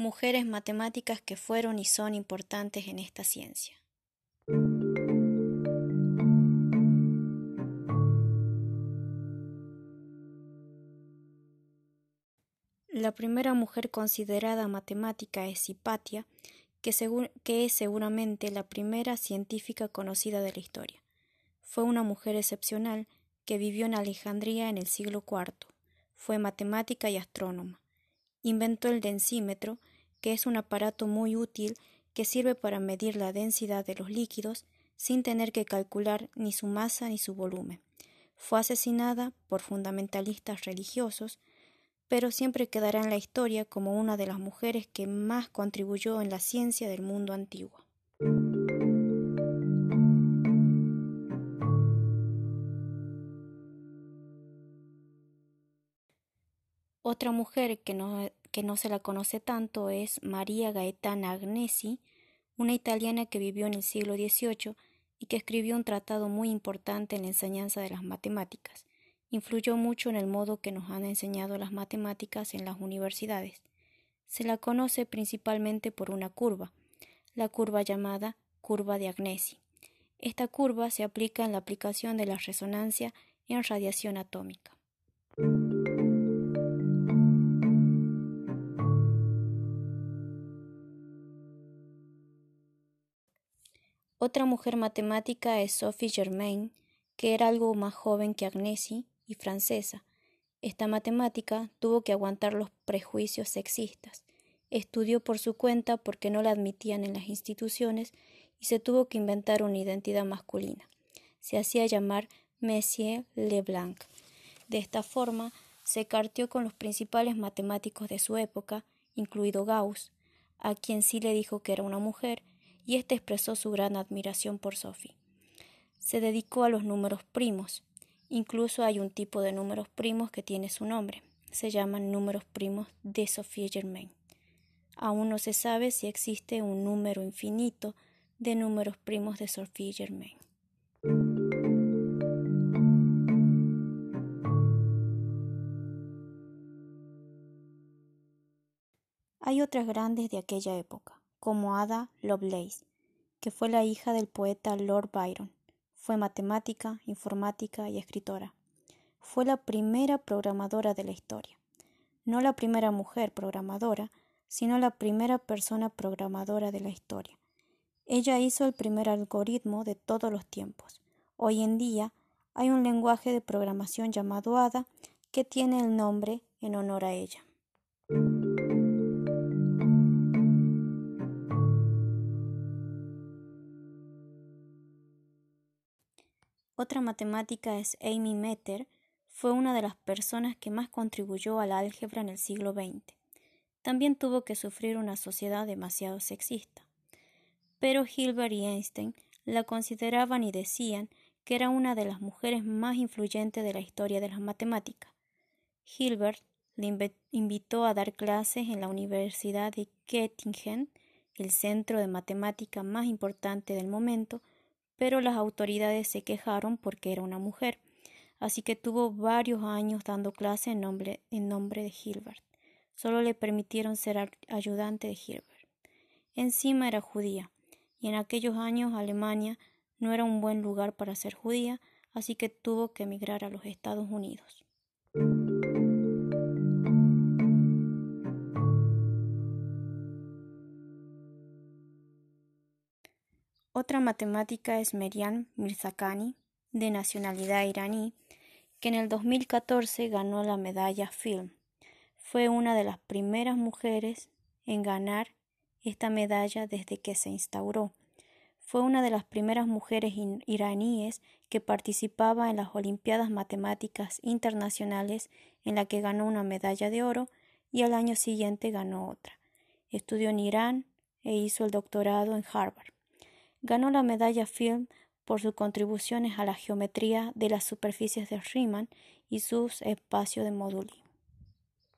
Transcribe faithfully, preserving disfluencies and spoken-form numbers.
Mujeres matemáticas que fueron y son importantes en esta ciencia. La primera mujer considerada matemática es Hipatia, que, que es seguramente la primera científica conocida de la historia. Fue una mujer excepcional que vivió en Alejandría en el siglo cuarto. Fue matemática y astrónoma. Inventó el densímetro, que es un aparato muy útil que sirve para medir la densidad de los líquidos sin tener que calcular ni su masa ni su volumen. Fue asesinada por fundamentalistas religiosos, pero siempre quedará en la historia como una de las mujeres que más contribuyó en la ciencia del mundo antiguo. Otra mujer que no, que no se la conoce tanto es María Gaetana Agnesi, una italiana que vivió en el siglo dieciocho y que escribió un tratado muy importante en la enseñanza de las matemáticas. Influyó mucho en el modo que nos han enseñado las matemáticas en las universidades. Se la conoce principalmente por una curva, la curva llamada curva de Agnesi. Esta curva se aplica en la aplicación de la resonancia en radiación atómica. Otra mujer matemática es Sophie Germain, que era algo más joven que Agnesi y francesa. Esta matemática tuvo que aguantar los prejuicios sexistas. Estudió por su cuenta porque no la admitían en las instituciones y se tuvo que inventar una identidad masculina. Se hacía llamar Monsieur Leblanc. De esta forma, se carteó con los principales matemáticos de su época, incluido Gauss, a quien sí le dijo que era una mujer, y éste expresó su gran admiración por Sophie. Se dedicó a los números primos. Incluso hay un tipo de números primos que tiene su nombre. Se llaman números primos de Sophie Germain. Aún no se sabe si existe un número infinito de números primos de Sophie Germain. Hay otras grandes de aquella época, como Ada Lovelace, que fue la hija del poeta Lord Byron. Fue matemática, informática y escritora. Fue la primera programadora de la historia. No la primera mujer programadora, sino la primera persona programadora de la historia. Ella hizo el primer algoritmo de todos los tiempos. Hoy en día hay un lenguaje de programación llamado Ada que tiene el nombre en honor a ella. Otra matemática es Amy Noether. Fue una de las personas que más contribuyó al álgebra en el siglo veinte. También tuvo que sufrir una sociedad demasiado sexista. Pero Hilbert y Einstein la consideraban y decían que era una de las mujeres más influyentes de la historia de las matemáticas. Hilbert le invitó a dar clases en la Universidad de Göttingen, el centro de matemática más importante del momento, pero las autoridades se quejaron porque era una mujer, así que tuvo varios años dando clase en nombre, en nombre de Hilbert. Solo le permitieron ser ayudante de Hilbert. Encima era judía, y en aquellos años Alemania no era un buen lugar para ser judía, así que tuvo que emigrar a los Estados Unidos. Otra matemática es Meriam Mirzakhani, de nacionalidad iraní, que en el dos mil catorce ganó la medalla Film. Fue una de las primeras mujeres en ganar esta medalla desde que se instauró. Fue una de las primeras mujeres iraníes que participaba en las Olimpiadas Matemáticas Internacionales, en la que ganó una medalla de oro y al año siguiente ganó otra. Estudió en Irán e hizo el doctorado en Harvard. Ganó la medalla Film por sus contribuciones a la geometría de las superficies de Riemann y sus espacios de móduli.